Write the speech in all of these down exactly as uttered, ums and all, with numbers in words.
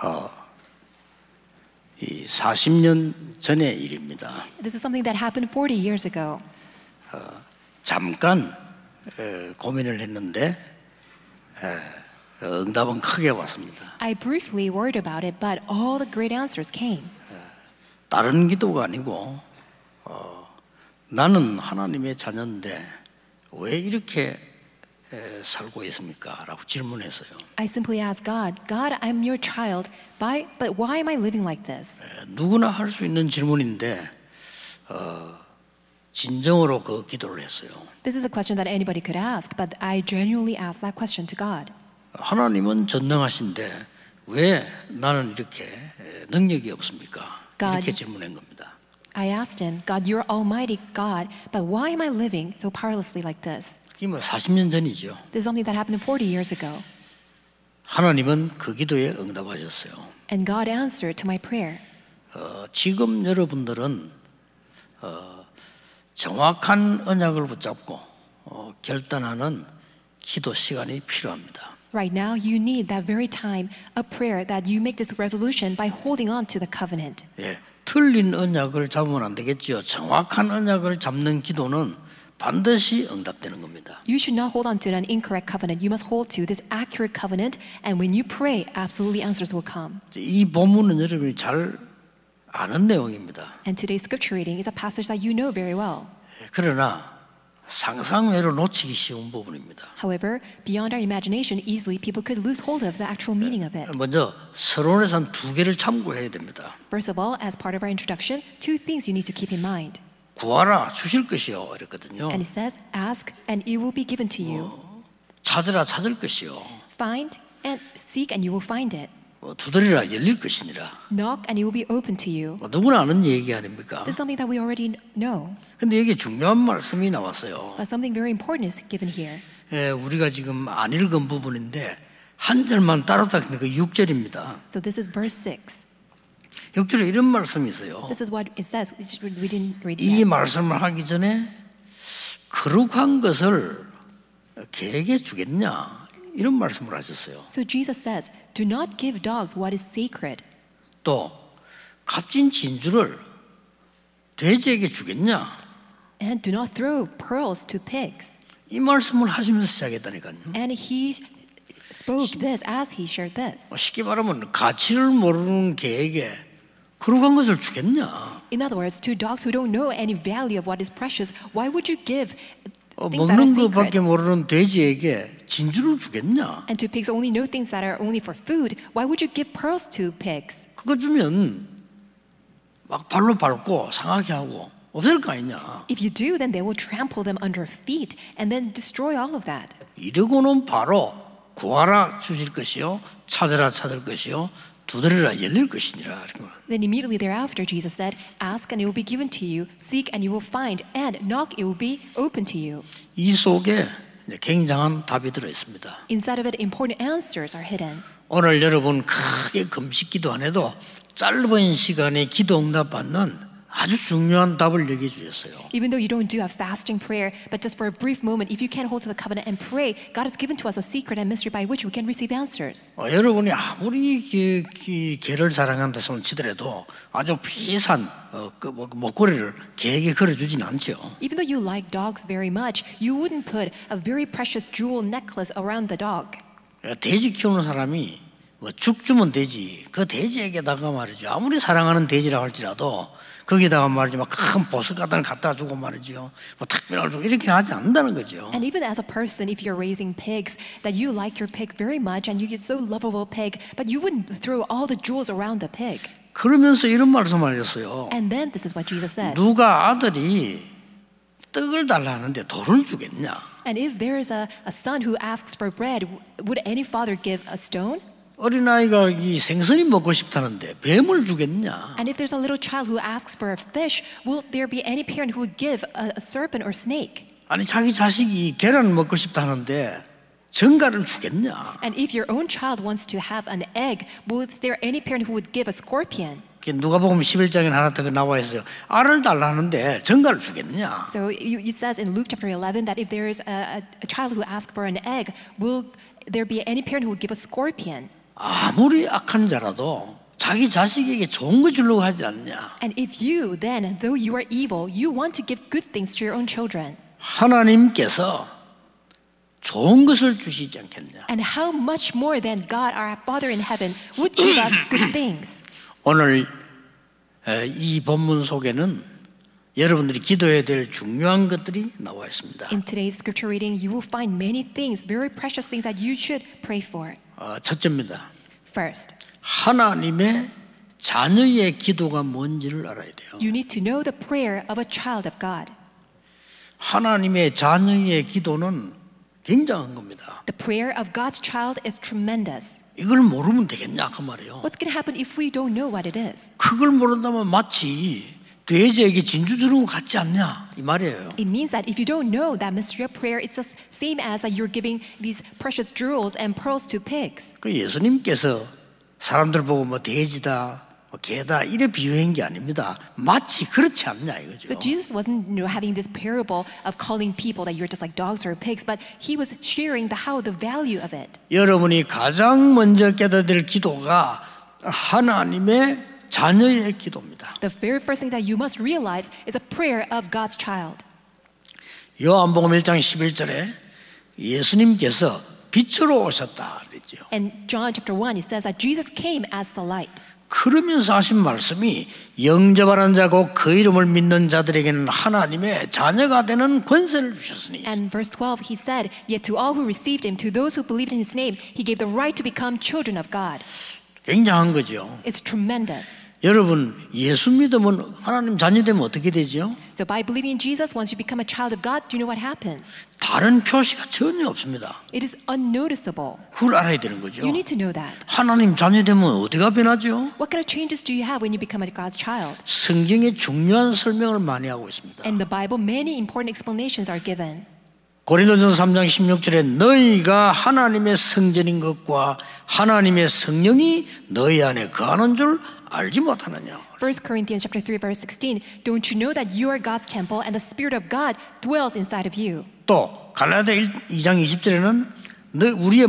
이 사십 년 전의 일입니다. This is something that happened forty years ago. 잠깐 에, 고민을 했는데 에, 응답은 크게 왔습니다. I briefly worried about it, but all the great answers came. 다른 기도가 아니고 어, 나는 하나님의 자녀인데 왜 이렇게 에, 살고 있습니까? 라고 질문했어요. I simply asked God, God, I'm your child, by, but why am I living like this? 에, 누구나 할 수 있는 질문인데 어, 진정으로 그 기도를 했어요. This is a question that anybody could ask, but I genuinely asked that question to God. 하나님은 전능하신데 왜 나는 이렇게 능력이 없습니까? God. 이렇게 질문한 겁니다. I asked him, God, you're almighty God, but why am I living so powerlessly like this? 그게 뭐 사십 년 전이죠. This is something that happened forty years ago. 하나님은 그 기도에 응답하셨어요. And God answered to my prayer. 어, 지금 여러분들은 어, 정확한 언약을 붙잡고 어, 결단하는 기도 시간이 필요합니다. Right now, you need that very time, a prayer that you make this resolution by holding on to the covenant. 예, 틀린 언약을 잡으면 안 되겠지요. 정확한 언약을 잡는 기도는 반드시 응답되는 겁니다. You should not hold on to an incorrect covenant. You must hold to this accurate covenant, and when you pray, absolutely answers will come. 이 본문은 여러분이 잘 아는 내용입니다. And today's scripture reading is a passage that you know very well. 예, 그러나 상상외로 놓치기 쉬운 부분입니다. However, beyond our imagination, easily people could lose hold of the actual meaning of it. 먼저 서론에서 한 두 개를 참고해야 됩니다. First of all, as part of our introduction, two things you need to keep in mind. 구하라 주실 것이요 이랬거든요. And it says, ask and it will be given to you. 찾으라 찾을 것이요. Find and seek and you will find it. 두드리라 열릴 것이니라. Knock and it will be open to you. 누구나 아는 얘기 아닙니까? This is something that we already know. 근데 여기 중요한 말씀이 나왔어요. But something very important is given here. 예, 우리가 지금 안 읽은 부분인데 한 절만 따로따로 그 육 절입니다. So this is verse six. 육 절에 이런 말씀이 있어요. This is what it says. We didn't read it 이 yet. 말씀을 하기 전에 거룩한 것을 개에게 주겠냐 이런 말씀을 하셨어요. So Jesus says, do not give dogs what is sacred. 또 값진 진주를 돼지에게 주겠냐 And do not throw pearls to pigs. 이 말씀을 하시면서 시작했다니까요. And he spoke this as he shared this. 쉽게 말하면 가치를 모르는 개에게 거룩한 것을 주겠냐. In other words, to dogs who don't know any value of what is precious, why would you give 어, things that are 먹는 것밖에 sacred? 모르는 돼지에게 진주를 주겠냐. And to pigs only know things that are only for food, why would you give pearls to pigs? 그거 주면 막 발로 밟고 상하게 하고 없앨 거 아니냐. If you do, then they will trample them under feet and then destroy all of that. 이러고는 바로 구하라 주실 것이요 찾으라 찾을 것이요 두드리라 열릴 것이니라. 이렇게 말합니다. Then immediately thereafter, Jesus said, ask and it will be given to you, seek and you will find, and knock it will be open to you. 이 속에 이제 굉장한 답이 들어 있습니다. Inside of it, important answers are hidden. 오늘 여러분 크게 금식 기도 안 해도 짧은 시간에 기도 응답 받는 아주 중요한 답을 얘기해 주셨어요. Even though you don't do a fasting prayer, but just for a brief moment, if you can hold to the covenant and pray, God has given to us a secret and mystery by which we can receive answers. 어, 여러분이 아무리 그, 그 개를 사랑한다 손 치더라도 아주 비싼 어, 그, 뭐, 목걸이를 개에게 걸어주진 않죠. Even though you like dogs very much, you wouldn't put a very precious jewel necklace around the dog. 돼지 키우는 사람이 뭐 죽 주면 돼지 그 돼지에게다가 말이죠. 아무리 사랑하는 돼지라고 할지라도 거기다가 말이죠. 막 큰 보석 같은 걸 갖다 주고 말이죠. 뭐 특별한 걸 주고 이렇게 하지 않는다는 거죠. And even as a person, if you're raising pigs, that you like your pig very much and you get so lovable pig, but you wouldn't throw all the jewels around the pig. 그러면서 이런 말씀을 하셨어요. And then this is what Jesus said. 누가 아들이 떡을 달라는데 돌을 주겠냐? And if there is a, a son who asks for bread, would any father give a stone? 어린아이가 이 생선이 먹고 싶다는데 뱀을 주겠냐? And if there's a little child who asks for a fish, will there be any parent who would give a, a serpent or snake? 아니 자기 자식이 계란을 먹고 싶다는데 전갈을 주겠냐? And if your own child wants to have an egg, will there any parent who would give a scorpion? 누가복음 십일 장에 하나 더 나와 있어요. 알을 달라는데 전갈을 주겠냐? So it says in Luke chapter eleven that if there is a, a, a child who asks for an egg, will there be any parent who would give a scorpion? 아무리 악한 자라도 자기 자식에게 좋은 거 주려고 하지 않냐. And if you then, though you are evil, you want to give good things to your own children. 하나님께서 좋은 것을 주시지 않겠냐. And how much more than God, our Father in heaven, would give us good things. 오늘 이 본문 속에는 여러분들이 기도해야 될 중요한 것들이 나와 있습니다. In today's scripture reading, you will find many things, very precious things that you should pray for. 어, 첫째입니다. First, 하나님의 자녀의 기도가 뭔지를 알아야 돼요. you need to know the prayer of a child of God. 하나님의 자녀의 기도는 굉장한 겁니다. The prayer of God's child is tremendous. 이걸 모르면 되겠냐 그 말이에요. What's going to happen if we don't know what it is? 그걸 모른다면 마치 돼지에게 진주 주는 것 같지 않냐 이 말이에요. It means that if you don't know that mystery of prayer, it's the same as that you're giving these precious jewels and pearls to pigs. 그 예수님께서 사람들 보고 뭐 돼지다, 뭐 개다 이래 비유한 게 아닙니다. 마치 그렇지 않냐 이거죠. But Jesus wasn't, you know, having this parable of calling people that you're just like dogs or pigs, but he was sharing the how the value of it. 여러분이 가장 먼저 깨닫아야 될 기도가 하나님의 자녀의 기도입니다. The very first thing that you must realize is a prayer of God's child. 요한복음 일 장 십일 절에 예수님께서 빛으로 오셨다 그랬죠. And John chapter one, it says that Jesus came as the light. 그러면서 하신 말씀이 영접하는 자고 그 이름을 믿는 자들에게는 하나님의 자녀가 되는 권세를 주셨으니. And verse twelve, he said, yet to all who received him, to those who believed in his name, he gave the right to become children of God. 굉장한 거죠. It's tremendous. 여러분 예수 믿으면 하나님 자녀 되면 어떻게 되죠? So by believing in Jesus, once you become a child of God, do you know what happens? 다른 표시가 전혀 없습니다. It is unnoticeable. 그걸 알아야 되는 거죠. You need to know that. 하나님 자녀 되면 어디가 변하죠? What kind of changes do you have when you become a God's child? 성경에 중요한 설명을 많이 하고 있습니다. In the Bible, many important explanations are given. 고린도전서 삼 장 십육 절에 너희가 하나님의 성전인 것과 하나님의 성령이 너희 안에 거하는 줄 알지 못하느냐. First Corinthians chapter three verse sixteen, don't you know that you are God's temple and the Spirit of God dwells inside of you? 또 갈라디아 이 장 이십 절에는 너 우리의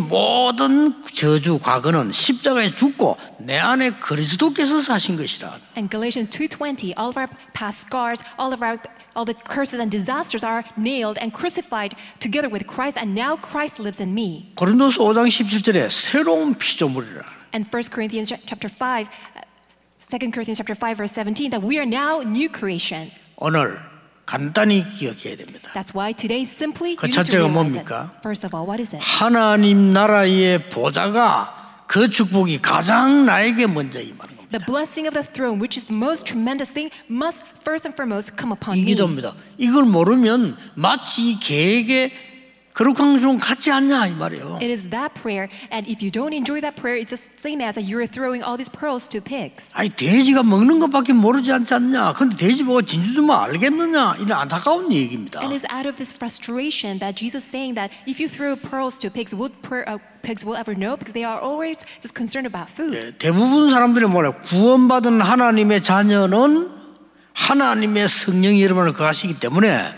모든 저주 과거는 십자가에 죽고 내 안에 그리스도께서 사신 것이라. And Galatians two twenty, all of our past scars, all of our all the curses and disasters are nailed and crucified together with Christ, and now Christ lives in me. 고린도서 오 장 십칠 절에 새로운 피조물이라. And First Corinthians chapter five, Second Corinthians chapter five verse seventeen, that we are now new creation. 오늘 간단히 기억해야 됩니다. That's why today simply 그 you need to 첫째가 realize it. 뭡니까? First of all, what is it? 하나님 나라의 보좌가 그 축복이 가장 나에게 먼저 임하는 겁니다. The blessing of the throne, which is the most tremendous thing, must first and foremost come upon 이 me. 기도입니다. 이걸 모르면 마치 이 계획에 거룩한 좀 같지 않냐 이 말이에요. It is that prayer, and if you don't enjoy that prayer, it's the same as that you're throwing all these pearls to pigs. 아니 돼지가 먹는 것밖에 모르지 않지 않냐. 근데 돼지 보고 진주 주면 알겠느냐. 이런 안타까운 얘기입니다. And it's out of this frustration that Jesus is saying that if you throw pearls to pigs, would per, uh, pigs will ever know? Because they are always just concerned about food. 예, 대부분 사람들이 뭐래? 구원받은 하나님의 자녀는 하나님의 성령이 여러분을 거하시기 때문에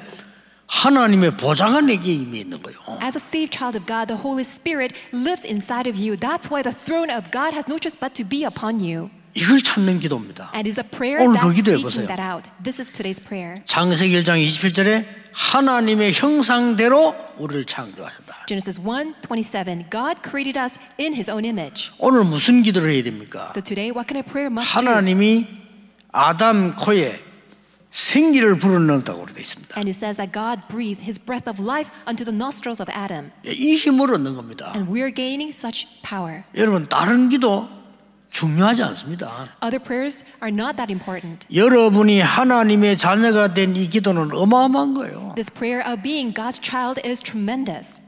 하나님의 보좌가 내게 임해 있는 거예요. As a saved child of God, the Holy Spirit lives inside of you. That's why the throne of God has no choice but to be upon you. 이걸 찾는 기도입니다. And it's a prayer 오늘 that's 그 기도해 보세요. seeking that out. This is today's prayer. 창세기 일 장 이십칠 절에 하나님의 형상대로 우리를 창조하셨다. Genesis one twenty-seven, God created us in His own image. 오늘 무슨 기도를 해야 됩니까? So today, what kind of prayer must do? 하나님이 아담 코에 생기를 불어넣었다고 되어 있습니다. And it says that God breathed His breath of life unto the nostrils of Adam. 이 힘을 얻는 겁니다. And we're gaining such power. 여러분 다른 기도 중요하지 않습니다. Other prayers are not that important. 여러분이 하나님의 자녀가 된 이 기도는 어마어마한 거예요. This prayer of being God's child is tremendous.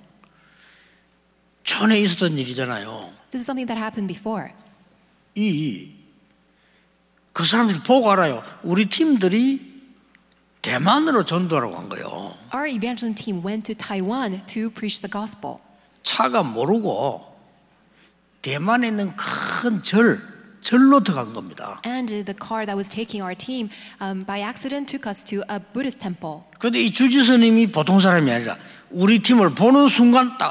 전에 있었던 일이잖아요. This is something that happened before. 이 그 사람들이 보고 알아요. 우리 팀들이 대만으로 전도하러 간 거예요. Our evangelism team went to Taiwan to preach the gospel. 차가 모르고 대만에 있는 큰 절, 절로 들어간 겁니다. And the car that was taking our team um, by accident took us to a Buddhist temple. 그런데 이 주지스님이 보통 사람이 아니라 우리 팀을 보는 순간 딱 하는 거죠.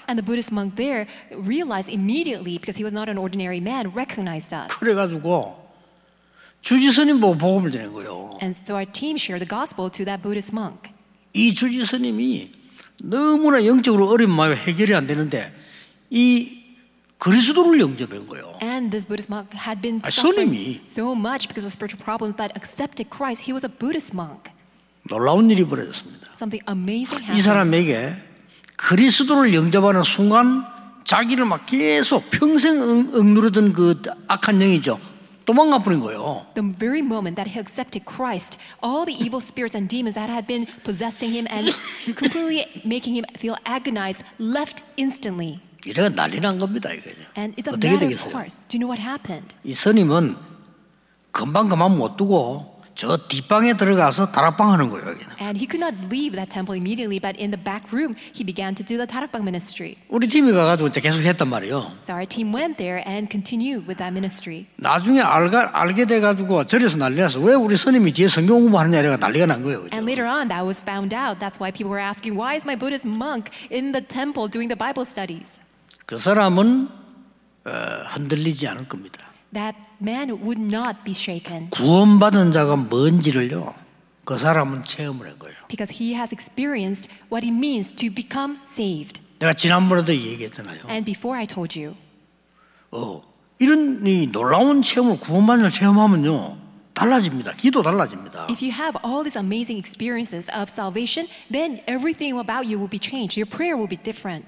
And the Buddhist monk there realized immediately, because he was not an ordinary man, recognized us. 그래가지고 주지스님 보고 복음을 전한 거예요. And so our team shared the gospel to that Buddhist monk. 이 주지스님이 너무나 영적으로 어린 마음에 해결이 안 되는데 이 그리스도를 영접한 거예요. And this Buddhist monk had been 아, suffering 스님이 so much because of spiritual problems, but accepted Christ. He was a Buddhist monk. 놀라운 일이 벌어졌습니다. Something amazing 이 happened. 사람에게 그리스도를 영접하는 순간 자기를 막 계속 평생 응, 억누르던 그 악한 영이죠. 도망가 버린 거예요. The very moment that he accepted Christ, all the evil spirits and demons that had been possessing him and completely making him feel agonized left instantly. 이래가 난리 난 겁니다. 이거죠. And it's a 어떻게 matter of 되겠어요? course. Do you know what happened? 이 스님은 금방 그만 못 두고 저 뒷방에 들어가서 다락방 하는 거예요. 여기는. And he could not leave that temple immediately, but in the back room, he began to do the tarakbang ministry. 우리 팀이 가가지고 이제 계속 했단 말이에요. So our team went there and continued with that ministry. 나중에 알가, 알게 돼가지고 절에서 난리 났어. 왜 우리 스님이 뒤에 성경 공부하느냐 이래가 난리가 난 거예요. 그죠? And later on, that was found out. That's why people were asking, why is my Buddhist monk in the temple doing the Bible studies? 그 사람은 어, 흔들리지 않을 겁니다. That man would not be shaken 구원받은 자가 뭔지를요, 그 사람은 체험을 한 거예요. because he has experienced what it means to become saved. 내가 지난번에도 얘기했잖아요. And before I told you, 어, 이런 이 놀라운 체험을 구원받는 걸 체험하면요, 달라집니다. 기도 달라집니다. if you have all these amazing experiences of salvation, then everything about you will be changed. Your prayer will be different.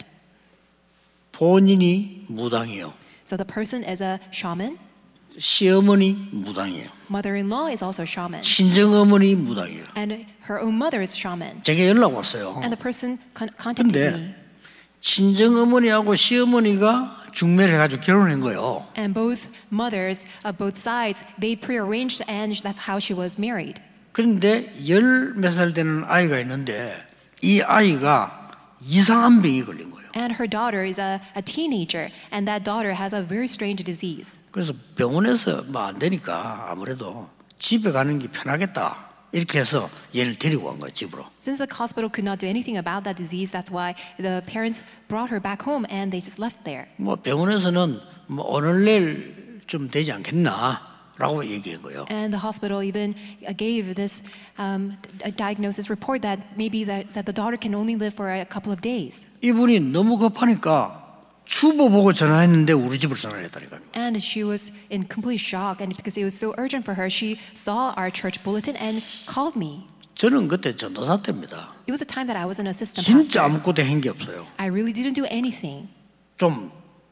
본인이 무당이에요. So the person is a shaman. 시어머니 무당이에요. Mother-in-law is also a shaman. 친정어머니 무당이에요. And her own mother is shaman. 제게 연락 왔어요. And the person con- contacted 근데 me. 친정어머니하고 시어머니가 중매를 해가지고 결혼한 거예요. And both mothers of both sides, they prearranged and that's how she was married. 그런데 열 몇 살 되는 아이가 있는데 이 아이가 이상한 병이 걸린 거예요. And her daughter is a, a teenager, and that daughter has a very strange disease. 그래서 병원에서 뭐 안 되니까 아무래도 집에 가는 게 편하겠다 이렇게 해서 얘를 데리고 간 거예요, 집으로. Since the hospital could not do anything about that disease, that's why the parents brought her back home and they just left there. 뭐 병원에서는 뭐 오늘 내일 좀 되지 않겠나라고 얘기한 거예요. And the hospital even gave this um, a diagnosis report that maybe that, that the daughter can only live for a couple of days. 이분이 너무 급하니까 주보 보고 전화했는데 우리 집으로 전화를 했다니까요. And she was in complete shock, and because it was so urgent for her, she saw our church bulletin and called me. 저는 그때 전도사 때입니다. It was a time that I was an assistant 진짜 pastor. 아무것도 한 게 없어요. I really didn't do anything, 좀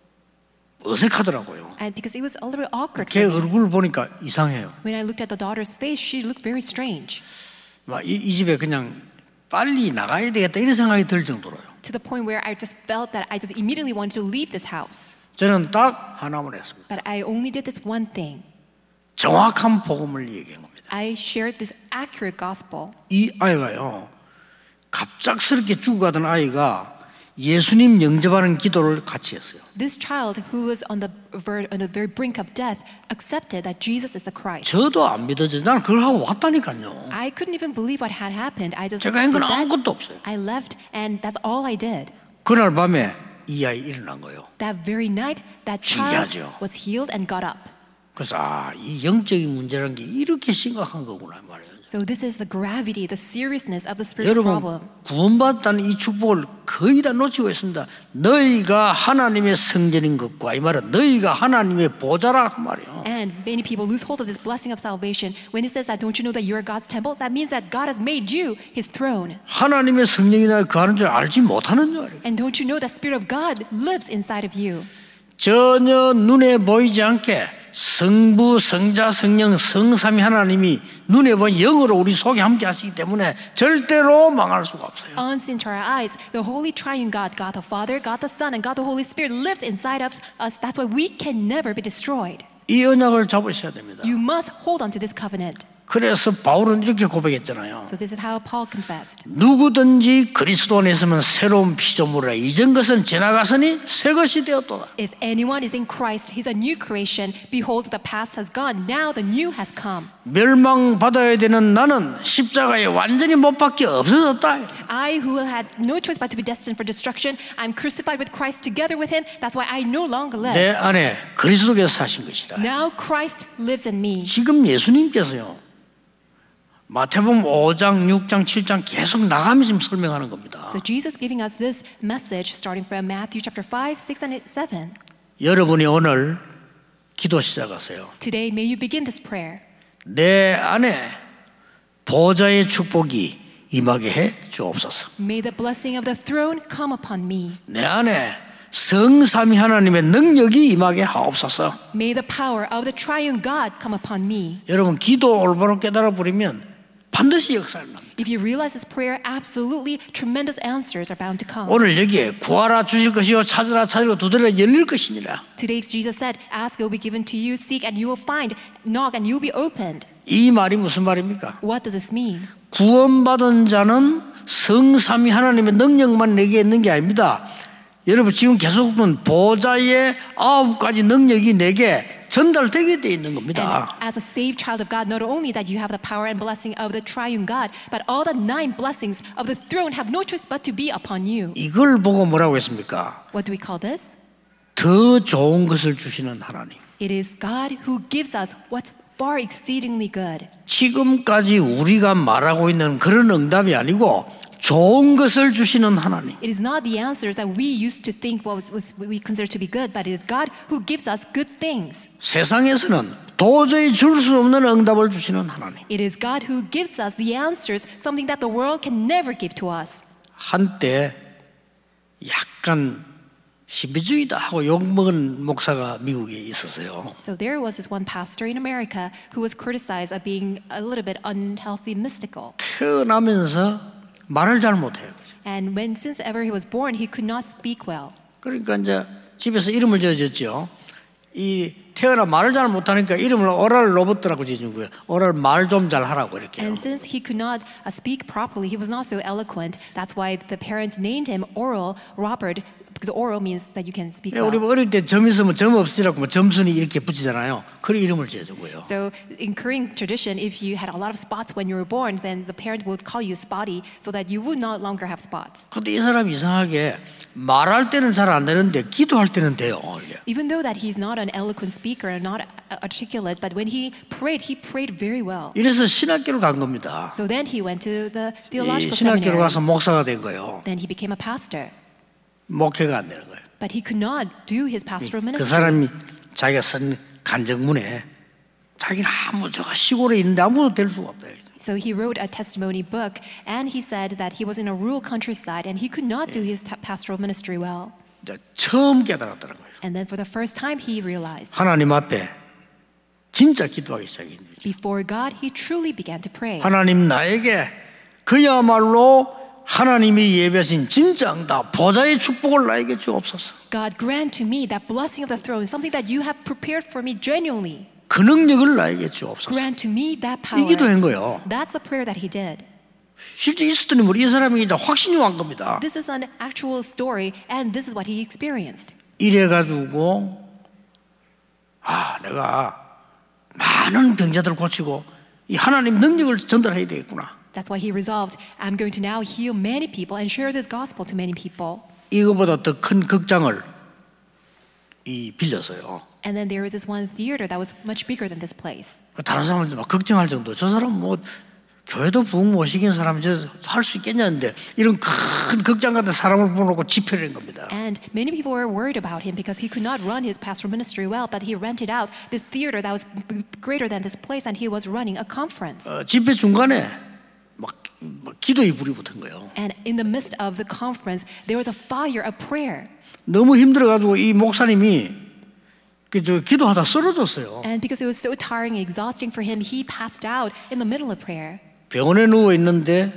어색하더라고요. and because it was a little bit awkward 걔 for me. 얼굴을 보니까 이상해요. When I looked at the daughter's face, she looked very strange, 막 이, 이 집에 그냥 빨리 나가야 되겠다 이런 생각이 들 정도로요. to the point where I just felt that I just immediately wanted to leave this house. 저는 딱 하나만 했습니다. But I only did this one thing. 정확한 복음을 얘기한 겁니다. I shared this accurate gospel. 이 아이가요, 갑작스럽게 죽어가던 아이가 예수님 영접하는 기도를 같이 했어요. This child who was on the ver- on the very brink of death accepted that Jesus is the Christ. 저도 안 믿어져. 난 그걸 하고 왔다니까요. I couldn't even believe what had happened. I just 제가 한 did 건 that. 아무것도 없어요. I left, and that's all I did. 그날 밤에 이 아이 일어난 거예요. That very night, that child 신기하죠. was healed and got up. 그래서 아, 이 영적인 문제라는 게 이렇게 심각한 거구나 말이에요. So this is the gravity, the seriousness of the spiritual 여러분 problem. 구원받다는 이 축복을 거의 다 놓치고 있습니다. 너희가 하나님의 성전인 것과 이 말은 너희가 하나님의 보좌라 그 말이에요. And many people lose hold of this blessing of salvation. When it says that, don't you know that you are God's temple? That means that God has made you His throne. 하나님의 성령이나 거하는 줄 알지 못하는 줄 알아요. And don't you know that Spirit of God lives inside of you? 전혀 눈에 보이지 않게 성부, 성자, 성령, 성삼위 하나님이 눈에 보이는 영으로 우리 속에 함께 하시기 때문에 절대로 망할 수가 없어요. Unseen to our eyes, the Holy Triune God, God the Father, God the Son, and God the Holy Spirit lives inside of us. That's why we can never be destroyed. 이 언약을 잡으셔야 됩니다. You must hold on to this covenant. 그래서 바울은 이렇게 고백했잖아요. So this is how Paul confessed. 누구든지 그리스도 안에 있으면 새로운 피조물이라 이전 것은 지나갔으니 새 것이 되었도다. If anyone is in Christ, he's a new creation. Behold, the past has gone. Now the new has come. 멸망받아야 되는 나는 십자가에 완전히 못 박혀 없어졌다. I who had no choice but to be destined for destruction, I'm crucified with Christ together with him. That's why I no longer live. 내 안에 그리스도께서 사신 것이다. Now Christ lives in me. 지금 예수님께서요, 마태복음 오 장, 육 장, 칠 장 계속 나가면서 지금 설명하는 겁니다. So Jesus giving us this message starting from Matthew chapter five, six, and seven. 여러분이 오늘 기도 시작하세요. Today, may you begin this prayer. 내 안에 보좌의 축복이 임하게 해 주옵소서. May the blessing of the throne come upon me. 내 안에 성삼위 하나님의 능력이 임하게 하옵소서. May the power of the triune God come upon me. 여러분 기도 올바로 깨달아 버리면 반드시 역사를 납니다. If you realize this prayer, absolutely tremendous answers are bound to come. 오늘 여기에 구하라 주실 것이요 찾으라 찾으라 두드리라 열릴 것이니라. Today Jesus said, ask, it will be given to you, seek and you will find, knock and you will be opened. 이 말이 무슨 말입니까? What does this mean? 구원받은 자는 성삼위 하나님의 능력만 내게 있는 게 아닙니다. 여러분 지금 계속 본 보좌의 아홉 가지 능력이 내게 전달되게 돼 있는 겁니다. And as a saved child of God, not only that you have the power and blessing of the triune God, but all the nine blessings of the throne have no choice but to be upon you. 이걸 보고 뭐라고 했습니까? What do we call this? 더 좋은 것을 주시는 하나님. It is God who gives us what's far exceedingly good. 지금까지 우리가 말하고 있는 그런 응답이 아니고 좋은 것을 주시는 하나님. It is not the answers that we used to think what was we consider to be good, but it is God who gives us good things. 세상에서는 도저히 줄 수 없는 응답을 주시는 하나님. It is God who gives us the answers, something that the world can never give to us. 한때 약간 신비주의다 하고 욕먹은 목사가 미국에 있었어요. So there was this one pastor in America who was criticized of being a little bit unhealthy, mystical. 태어나면서 말을 잘 못해요. And when since ever he was born, he could not speak well. 그러니까 이제 집에서 이름을 지어줬죠. 이 태어나 말을 잘 못하니까 이름을 오랄 로버트라고 지어준 거예요. 오랄 말 좀 잘 하라고 이렇게. And since he could not uh, speak properly, he was not so eloquent. That's why the parents named him Oral Robert, because oral means that you can speak well. 우리 어릴 때 점 있으면 점 없으라고 뭐 점순이 이렇게 붙이잖아요. 그런 이름을 지어준 거예요. So in Korean tradition, if you had a lot of spots when you were born, then the parent would call you spotty so that you would not longer have spots. 근데 이 사람이 이상하게 말할 때는 잘 안 되는데 기도할 때는 돼요. Even though that he's not an eloquent speaker and not articulate, but when he prayed, he prayed very well. 이래서 신학교를 간 겁니다. So then he went to the 이 theological 신학교로 seminary. 가서 목사가 된 거예요. Then he became a pastor. 목회가 안 되는 거예요. But he could not do his pastoral 그 ministry. 사람이 자기가 쓴 간증문에 자기는 아무 저 시골에 있는데 아무도 될 수가 없다. So he wrote a testimony book, and he said that he was in a rural countryside and he could not do his ta- pastoral ministry well. 이제 처음 깨달았다는 거예요. And then for the first time, he realized 하나님 앞에 진짜 기도하기 시작했는 거죠. before God, he truly began to pray. 하나님 나에게 그야말로 하나님이 예배하신 진짜 응답 보좌의 축복을 나에게 주옵소서. God, grant to me that blessing of the throne, something that you have prepared for me genuinely. 그 능력을 나에게 주옵소서. Grant to me that power. 이 기도한 거예요. That's the prayer that he did. 실제 있었더니 우리 이 사람이 이제 확신이 온 겁니다. This is an actual story, and this is what he experienced. 이래가지고 아 내가 많은 병자들을 고치고 이 하나님 능력을 전달해야 되겠구나. That's why he resolved, I'm going to now heal many people and share this gospel to many people. 이거보다 더 큰 극장을 이 빌렸어요. And then there was this one theater that was much bigger than this place. 다른 사람들 막 걱정할 정도. 저 사람 뭐 교회도 부흥 못 시킨 사람이 할 수 있겠냐는데 이런 큰 극장 같은 사람을 보내고 집회를 한 겁니다. And many people were worried about him because he could not run his pastoral ministry well, but he rented out the theater that was greater than this place, and he was running a conference. 어, 집회 중간에 막, 막 기도의 불이 붙은 거예요. And in the midst of the conference, there was a fire of prayer. 너무 힘들어가지고 이 목사님이 그 기도하다 쓰러졌어요. And because it was so tiring and exhausting for him, he passed out in the middle of prayer. 병원에 누워 있는데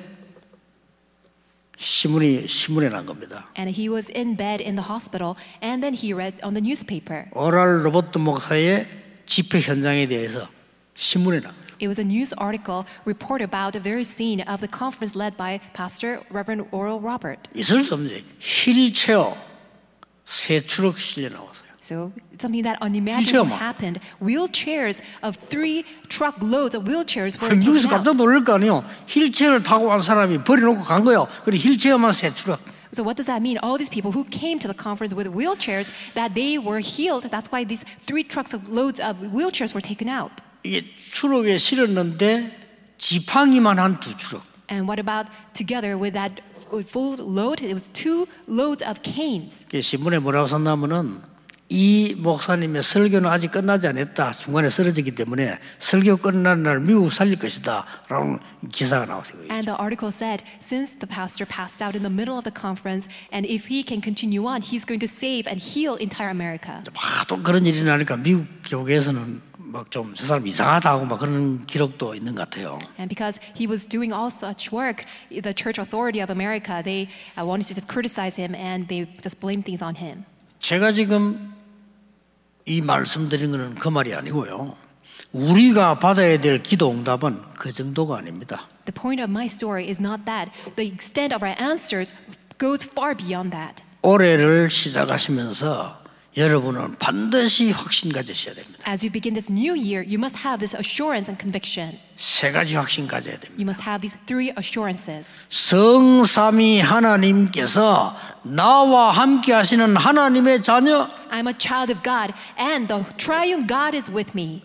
신문이 신문에 난 겁니다. And he was in bed in the hospital, and then he read on the newspaper. 오랄 로버트 목사의 집회 현장에 대해서 신문에 난 거예요. It was a news article report about the very scene of the conference led by Pastor Reverend Oral Robert. 있을 수 없는 휠체어 세 트럭 실려 나왔어요. So it's something that unimaginable 휠체어만. happened. Wheelchairs of three truckloads of wheelchairs were 미국에서 taken out. 깜짝 놀랄 거 아니에요. 휠체어를 타고 간 사람이 버려놓고 간 거예요. 그리고 휠체어만 세 추락. So what does that mean? All these people who came to the conference with wheelchairs, that they were healed. That's why these three trucks of loads of wheelchairs were taken out. 이게 추럭에 실었는데 지팡이만 한 두 추럭. And what about together with that full load? It was two loads of canes. 신문에 뭐라고 썼냐면은 이 목사님의 설교는 아직 끝나지 않았다. 중간에 쓰러졌기 때문에 설교 끝나는 날 미국 살릴 것이다. 라는 기사가 나왔어요. And the article said, since the pastor passed out in the middle of the conference, and if he can continue on, he's going to save and heal entire America. 또 그런 일이 나니까 미국 교회에서는 막 좀 저 사람 이상하다 하고 막 그런 기록도 있는 것 같아요. And because he was doing all such work, the church authority of America, they uh, wanted to just criticize him and they just blame things on him. 제가 지금 이 말씀드린 거는 그 말이 아니고요. 우리가 받아야 될 기도 응답은 그 정도가 아닙니다. The point of my story is not that. The extent of our answers goes far beyond that. 올해를 시작하시면서 여러분은 반드시 확신 가지셔야 됩니다. As you begin this new year, you must have this assurance and conviction. 세 가지 확신 가져야 됩니다. You must have these three assurances. 성삼위 하나님께서 나와 함께 하시는 하나님의 자녀. I'm a child of God, and the triune God is with me.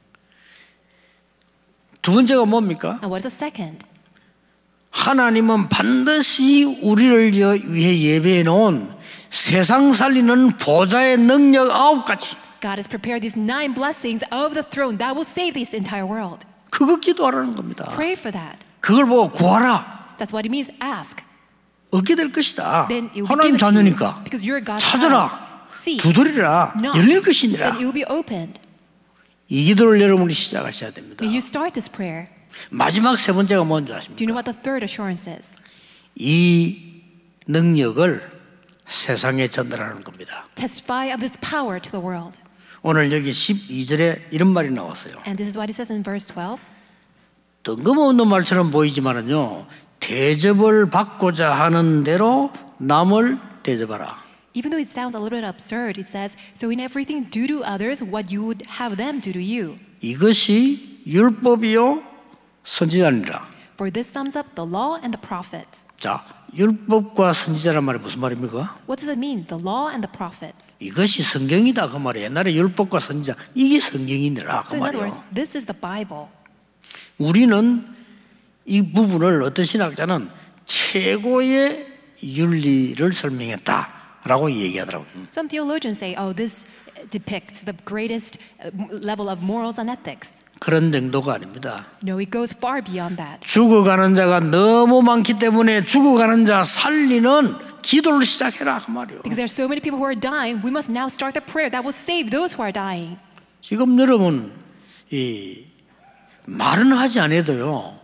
두 번째가 뭡니까? And what is the second? 하나님은 반드시 우리를 위해 예배해 놓은 세상 살리는 보좌의 능력 아홉 가지. God has prepared these nine blessings of the throne that will save this entire world. 그거 기도하라는 겁니다. Pray for that. 그걸 보고 구하라. That's what it means, ask. 얻게 될 것이다. Then it will be 하나님 given to you. 자녀니까 Because you're God's 찾아라. child. Seek. 두드리라. Knock. 열릴 것이니라. Then it will be opened. 이 기도를 여러분이 시작하셔야 됩니다. May you start this prayer. 마지막 세 번째가 뭔지 Do you 아십니까? know what the third assurance is? 이 능력을 세상에 전달하는 겁니다. Testify of this power to the world. 오늘 여기 십이 절에 이런 말이 나왔어요. And this is what it says in verse twelve. 뜬금없는 말처럼 보이지만은요, 대접을 받고자 하는 대로 남을 대접하라. Even though it sounds a little bit absurd, it says, so in everything do to others what you would have them do to you. 이것이 율법이요 선지자니라. For this sums up the law and the prophets. 자, 율법과 선지자란 말이 무슨 말입니까? What does it mean? The law and the prophets. 이것이 성경이다 그 말이에요. 옛날에 율법과 선지자 이게 성경이니라 그 So in other words, 말이에요. this is the Bible. 우리는 이 부분을 어떤 신학자는 최고의 윤리를 설명했다라고 얘기하더라고요. Some theologians say, oh, this depicts the greatest uh, level of morals and ethics. 그런 정도가 아닙니다. No, it goes far beyond that. 죽어가는 자가 너무 많기 때문에 죽어가는 자 살리는 기도를 시작해라 그 말이에요. Because there are so many people who are dying, we must now start the prayer that will save those who are dying. 지금 여러분 이 말은 하지 않아도요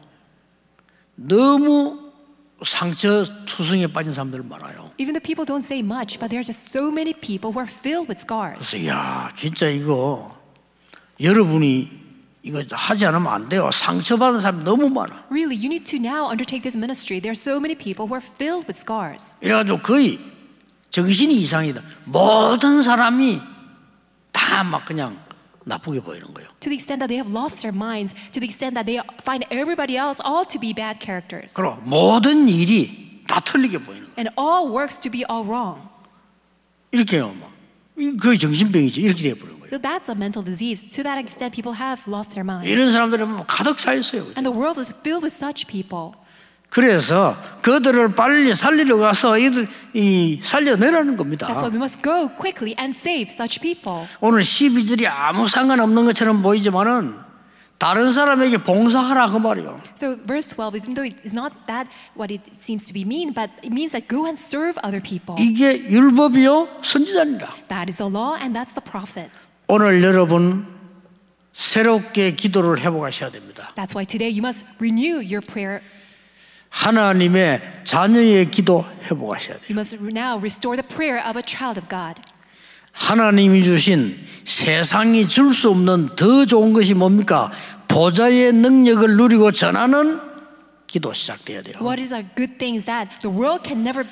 너무 상처 투성에 빠진 사람들 많아요. Even the people don't say much, but there are just so many people who are filled with scars. 그래서 야 진짜 이거 여러분이 이거 하지 않으면 안 돼요. 상처받은 사람이 너무 많아. Really, you need to now undertake this ministry. There are so many people who are filled with scars. 이래가지고 거의 정신이 이상이다. 모든 사람이 다 막 그냥 나쁘게 보이는 거예요. To the extent that they have lost their minds, to the extent that they find everybody else all to be bad characters. 그럼 모든 일이 다 틀리게 보이는 거예요. And all works to be all wrong. 이렇게요. 막. 거의 정신병이죠. 이렇게 돼버린 거예요. So that's a mental disease. To that extent, people have lost their minds. 이런 사람들은 뭐 가득 차 있어요. 그죠? And the world is filled with such people. 그래서 그들을 빨리 살리러 가서 이들 이 살려내라는 겁니다. That's why we must go quickly and save such people. 오늘 십이 절이 아무 상관없는 것처럼 보이지만은 다른 사람에게 봉사하라 그 말이에요. So verse twelve, even though it's not that what it seems to be mean, but it means that go and serve other people. 이게 율법이요 선지자니라. That is the law and that's the prophets. 오늘 여러분 새롭게 기도를 회복하셔야 됩니다. That's why today you must renew your prayer. 하나님의 자녀의 기도 회복하셔야 돼요. You must now restore the prayer of a child of God. 하나님이 주신 세상이 줄 수 없는 더 좋은 것이 뭡니까? 보좌의 능력을 누리고 전하는 기도 시작돼야 돼요. What is the good things that the world can never be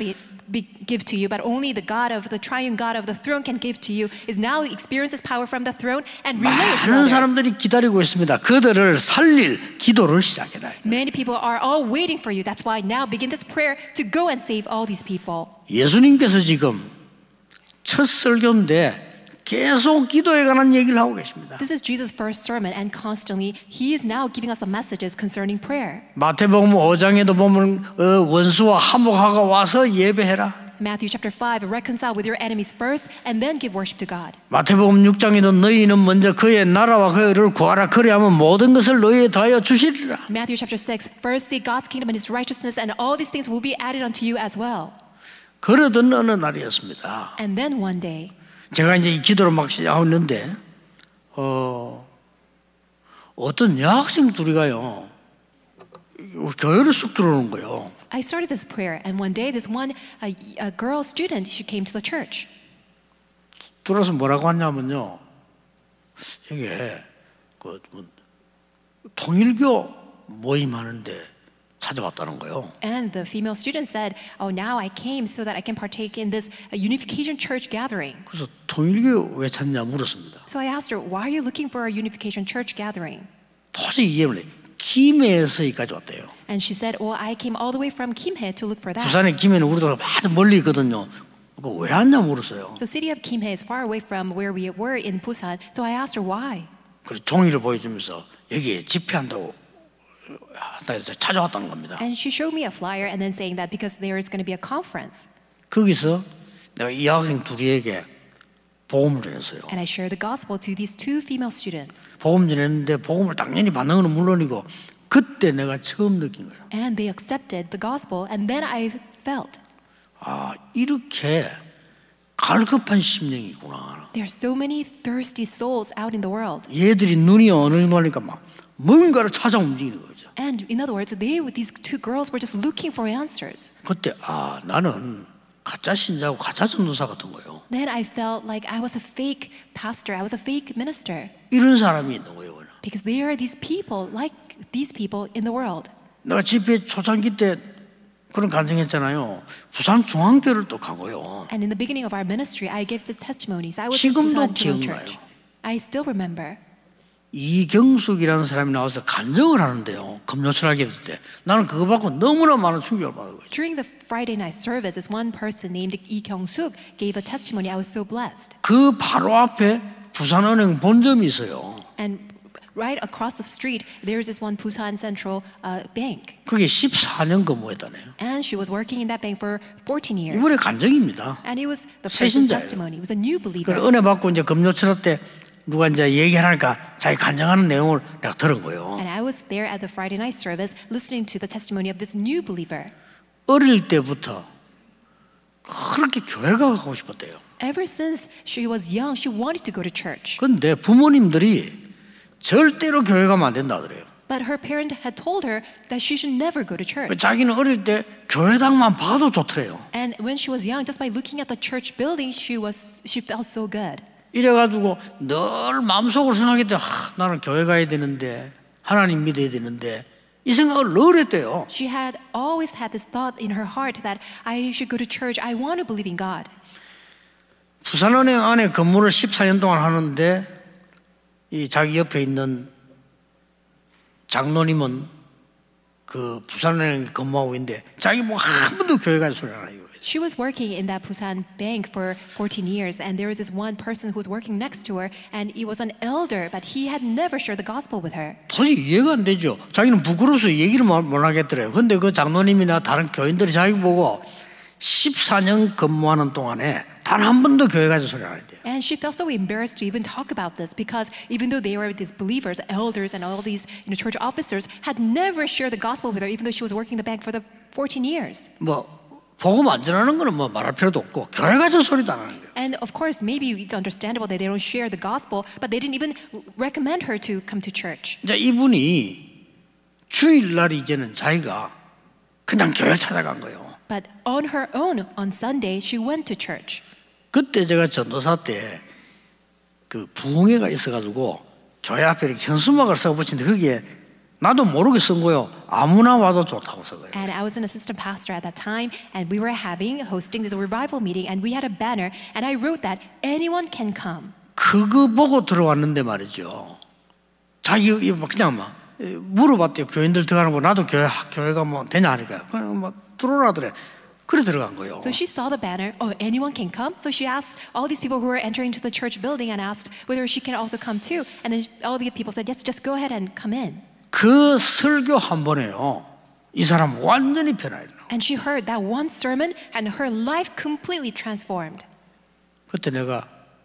be, give to you, but only the God of the triune God of the throne can give to you, is now experiences power from the throne and relay it to 많은 others. 사람들이 기다리고 있습니다. 그들을 살릴 기도를 시작해라. Many people are all waiting for you. That's why now begin this prayer to go and save all these people. 예수님께서 지금 첫 설교인데 계속 기도에 관한 얘기를 하고 계십니다. This is Jesus' first sermon, and constantly he is now giving us the messages concerning prayer. 마태복음 오 장에도 보면 어, 원수와 화목하고 와서 예배해라. Matthew chapter five, reconcile with your enemies first, and then give worship to God. 마태복음 육 장에도 너희는 먼저 그의 나라와 그를 구하라. 그리하면 모든 것을 너희에 더하여 주시리라. Matthew chapter six, first seek God's kingdom and His righteousness, and all these things will be added unto you as well. 그러던 어느 날이었습니다. And then one day, 제가 이제 이 기도를 막 시작하고 있는데 어, 어떤 여학생 둘이가요 교회를 쑥 들어오는 거예요. I started this prayer, and one day this one a, a girl student, she came to the church. 들어서 뭐라고 하냐면요, 이게 그 뭐, 통일교 모임하는데 찾아왔다는 거예요. And the female student said, "Oh, now I came so that I can partake in this uh, Unification Church gathering." 그래서 통일교 왜 찾냐 물었습니다. So I asked her, "Why are you looking for a Unification Church gathering?" 도저히 이해를 해. 김해에서 여기까지 왔대요. And she said, "Well, I came all the way from Kimhae to look for that." 부산의 김해는 우리도 아주 멀리 있거든요. 그거 왜 왔냐 물었어요. The city of Kimhae is far away from where we were in Busan. So I asked her why. 그래서 종이를 보여주면서 여기 집회한다고 해서 찾아왔다는 겁니다. And she showed me a flyer and then saying that because there is going to be a conference. 거기서 내가 이 학생 둘이에게 복음을 전했어요. And I shared the gospel to these two female students. 복음 전했는데 복음을 당연히 받는 건 물론이고 그때 내가 처음 느낀 거예요. And they accepted the gospel, and then I felt, 아, 이렇게 갈급한 심령이구나. there are so many thirsty souls out in the world. 얘들이 눈이 어느 정도 하니까 막 뭔가를 찾아 움직이는 거죠. And in other words, they, these two girls were just looking for answers. 그때 아, 나는 가짜 신자고 가짜 전도사 같은 거예요. Then I felt like I was a fake pastor, I was a fake minister. 이런 사람이 있는 거예요. Because there are these people, like these people in the world. 내가 집회 초창기 때 그런 간증했잖아요. 부산 중앙교를 또 가고요. And in the beginning of our ministry, I gave these testimonies. I was in 지금도 Busan Church. 기억나요. I still remember. 이경숙이라는 사람이 나와서 간증을 하는데요. 금요철학에 있을 때 나는 그거 받고 너무나 많은 충격을 받은 거죠. During the Friday night service, this one person named Lee Kyung-suk gave a testimony. I was so blessed. 그 바로 앞에 부산은행 본점이 있어요. And right across the street, there's this one Busan Central uh, Bank. 그게 십사 년 근무했다네요. And she was working in that bank for fourteen years. 이번에 간증입니다. And it was the person's 새신자예요. testimony. It was a new believer. 그래 은혜 받고 이제 금요철학 때 누가 이제 얘기하니까 자기 간증하는 내용을 내가 들은 거예요. And I was there at the Friday night service listening to the testimony of this new believer. 어릴 때부터 그렇게 교회가 가고 싶었대요. Ever since she was young, she wanted to go to church. 그런데 부모님들이 절대로 교회 가면 안 된다 그래요. But her parent had told her that she should never go to church. 자기는 어릴 때 교회당만 봐도 좋더래요. And when she was young, just by looking at the church building, she was she felt so good. 이래가지고 늘 마음속으로 생각했대. 아, 나는 교회 가야 되는데 하나님 믿어야 되는데 이 생각을 늘 했대요. She had always had this thought in her heart that I should go to church. I want to believe in God. 부산은행 안에 근무를 십사 년 동안 하는데 이 자기 옆에 있는 장로님은 그 부산은행에 근무하고 있는데 자기 뭐 한 번도 교회 간 소리 안 해요. She was working in that Busan bank for fourteen years, and there was this one person who was working next to her, and he was an elder, but he had never shared the gospel with her. 도저히 이해가 안 되죠. 자기는 부끄러워서 얘기를 못 하겠더래요. 근데 그 장로님이나 다른 교인들이 자기 보고 십사 년 근무하는 동안에 단 한 번도 교회 가서 소리 안 했대요. And she felt so embarrassed to even talk about this because even though they were these believers, elders, and all these you know, church officers had never shared the gospel with her, even though she was working the bank for the fourteen years. 뭐 복음 안 전하는 거는 뭐 말할 필요도 없고 교회 가서 소리도 안 하는 거예요. And of course, maybe it's understandable that they don't share the gospel, but they didn't even recommend her to come to church. 이제 이분이 주일날 이제는 자기가 그냥 교회를 찾아간 거예요. But on her own, on Sunday, she went to church. 그때 제가 전도사 때 그 부흥회가 있어가지고 교회 앞에 이렇게 현수막을 써붙이는데 거기에 나도 모르게 쓴 거요. 아무나 와도 좋다고 쓴 거예요. And I was an assistant pastor at that time, and we were having, hosting this revival meeting, and we had a banner, and I wrote that anyone can come. 그거 보고 들어왔는데 말이죠. 자기 뭐 그냥 막 물어봤대요. 교인들 들어가는 거 나도 교회 교회가 뭐 되냐 하니까 그냥 뭐 들어오라더래. 그래 들어간 거예요. So she saw the banner. Oh, anyone can come. So she asked all these people who were entering to the church building and asked whether she can also come too. And then all the people said, yes, just go ahead and come in. 그 설교 한 번에요. 이 사람 완전히 변화해요. And she heard that one sermon, and her life completely transformed. 그때 내가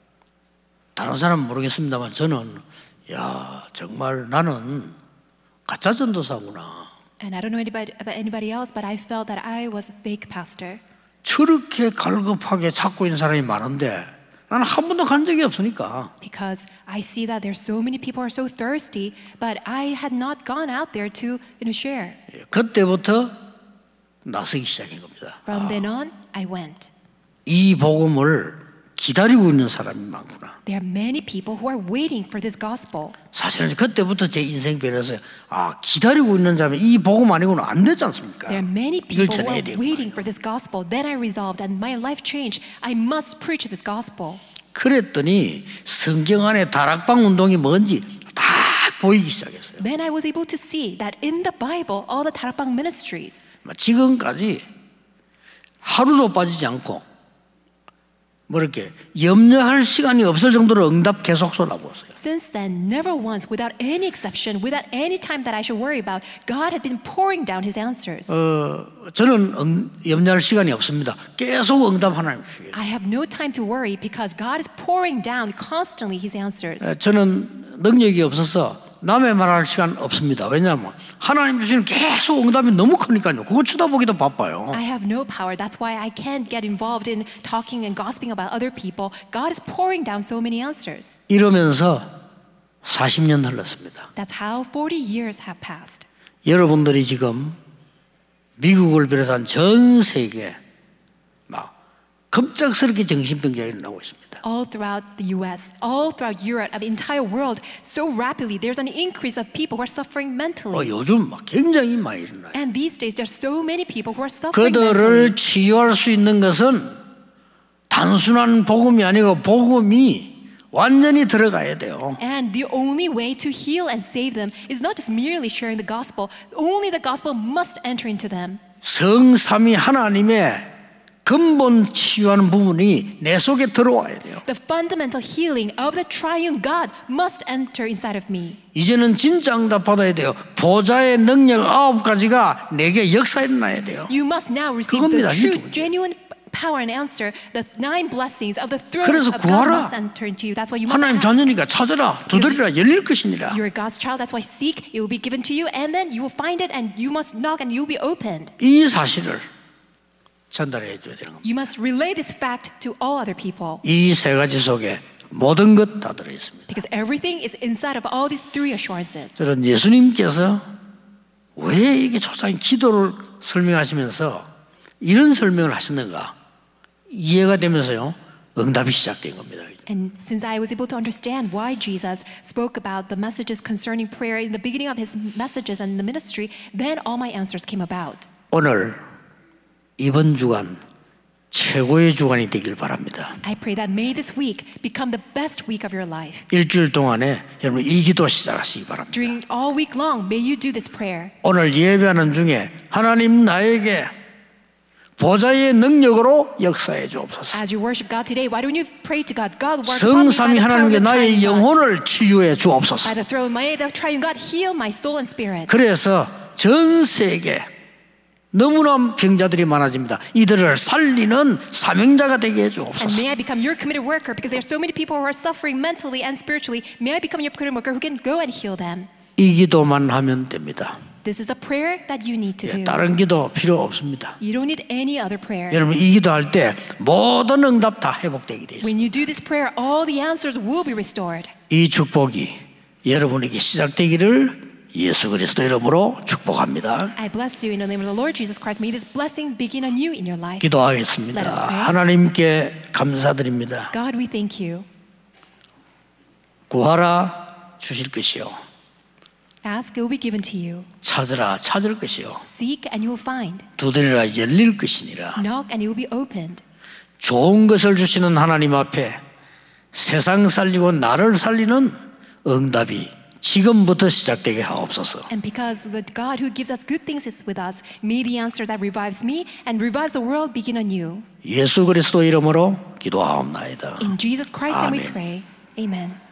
다른 사람은 모르겠습니다만 저는 야 정말 나는 가짜 전도사구나. And I don't know anybody, about anybody else, but I felt that I was a fake pastor. 저렇게 갈급하게 찾고 있는 사람이 많은데 나는 한 번도 간 적이 없으니까. Because I see that there's so many people who are so thirsty, but I had not gone out there to, you know, share. 그때부터 나서기 시작한 겁니다. From then on, I went. 이 복음을 기다리고 있는 사람이 많구나. There are many people who are waiting for this gospel. 사실은 그때부터 제 인생 변해서 아 기다리고 있는 사람이 이 복음 아니고는 안 되지 않습니까? There are many people who are waiting for this gospel. Then I resolved, and my life changed. I must preach this gospel. 그랬더니 성경 안에 다락방 운동이 뭔지 다 보이기 시작했어요. Then I was able to see that in the Bible, all the 다락방 ministries. 지금까지 하루도 빠지지 않고 뭐 이렇게 염려할 시간이 없을 정도로 응답 계속 쏟아부었어요. Since then, never once, without any exception, without any time that I should worry about, God had been pouring down His answers. 어, 저는 응, 염려할 시간이 없습니다. 계속 응답 하나님 주시겠어요. I have no time to worry because God is pouring down constantly His answers. 저는 능력이 없어서 남의 말할 시간 없습니다. 왜냐하면 하나님 주시는 계속 응답이 너무 크니까요. 그거 쳐다보기도 바빠요. I have no power. That's why I can't get involved in talking and gossiping about other people. God is pouring down so many answers. 이러면서 사십 년 흘렀습니다. That's how forty years have passed. 여러분들이 지금 미국을 비롯한 전 세계 막 급작스럽게 정신병자가 일어나고 있습니다. All throughout the U S, all throughout Europe, the entire world, so rapidly, there's an increase of people who are suffering mentally. 어, 요즘 막 굉장히 많이 일어나요. And these days, there's so many people who are suffering mentally. 그들을 치유할 수 있는 것은 단순한 복음이 아니고 복음이 완전히 들어가야 돼요. And the only way to heal and save them is not just merely sharing the gospel. Only the gospel must enter into them. 성삼위 하나님의 근본 치유하는 부분이 내 속에 들어와야 돼요. The fundamental healing of the triune God must enter inside of me. 이제는 진짜 응답 받아야 돼요. 보좌의 능력 아홉 가지가 내게 역사 일어나야 돼요. You must now receive 그겁니다. the true, 이게 genuine power and answer. The nine blessings of the throne 그래서 of God 구하라. must enter into you. That's why you must 하나님 ask. 자녀니까 찾으라. 두드리라. 열릴 것이니라. You're God's child. That's why seek. It will be given to you, and then you will find it, and you must knock, and you will be opened. 이 사실을 전달해 줘야 되는 겁니다. You must relay this fact to all other people. 이 세 가지 속에 모든 것 다 들어 있습니다. Because everything is inside of all these three assurances. 저는 예수님께서 왜 이렇게 초창 기도를 설명하시면서 이런 설명을 하셨는가 이해가 되면서요 응답이 시작된 겁니다. And since I was able to understand why Jesus spoke about the messages concerning prayer in the beginning of his messages and the ministry, then all my answers came about. 오늘 이번 주간 최고의 주간이 되길 바랍니다. I pray that may this week become the best week of your life. 일주일 동안에 여러분 이 기도 시작하시기 바랍니다. During all week long, may you do this prayer. 오늘 예배하는 중에 하나님 나에게 보좌의 능력으로 역사해 주옵소서. As you worship God today, why don't you pray to God? God, work upon me by 성삼위 the power of 하나님께 the 나의 triune God. 영혼을 치유해 주옵소서. By the throne, may the triune God heal my soul and spirit. 그래서 전 세계 너무나 병자들이 많아집니다. 이들을 살리는 사명자가 되게 해 And 주옵소서. may I become your committed worker because there are so many people who are suffering mentally and spiritually. May I become your committed worker who can go and heal them. 이 기도만 하면 됩니다. This is a prayer that you need to do. 다른 기도 필요 없습니다. You don't need any other prayer. 여러분 이 기도할 때 모든 응답 다 회복되게 돼 있습니다. When you do this prayer, all the answers will be restored. 이 축복이 여러분에게 시작되기를 예수 그리스도 이름으로 축복합니다. I bless you in the name of the Lord Jesus Christ. May this blessing begin anew in your life. 기도하겠습니다. Let us pray. 하나님께 감사드립니다. God, we thank you. 구하라 주실 것이요 Ask, it will be given to you. 찾으라 찾을 것이요 Seek, and you will find. 두드리라 열릴 것이니라. Knock, and it will be opened. 좋은 것을 주시는 하나님 앞에 세상 살리고 나를 살리는 응답이 지금부터 시작되게 하옵소서. And because the God who gives us good things is with us, may the answer that revives me and revives the world begin anew. 예수 그리스도 이름으로 기도하옵나이다. In Jesus Christ, and we 아멘. pray. Amen.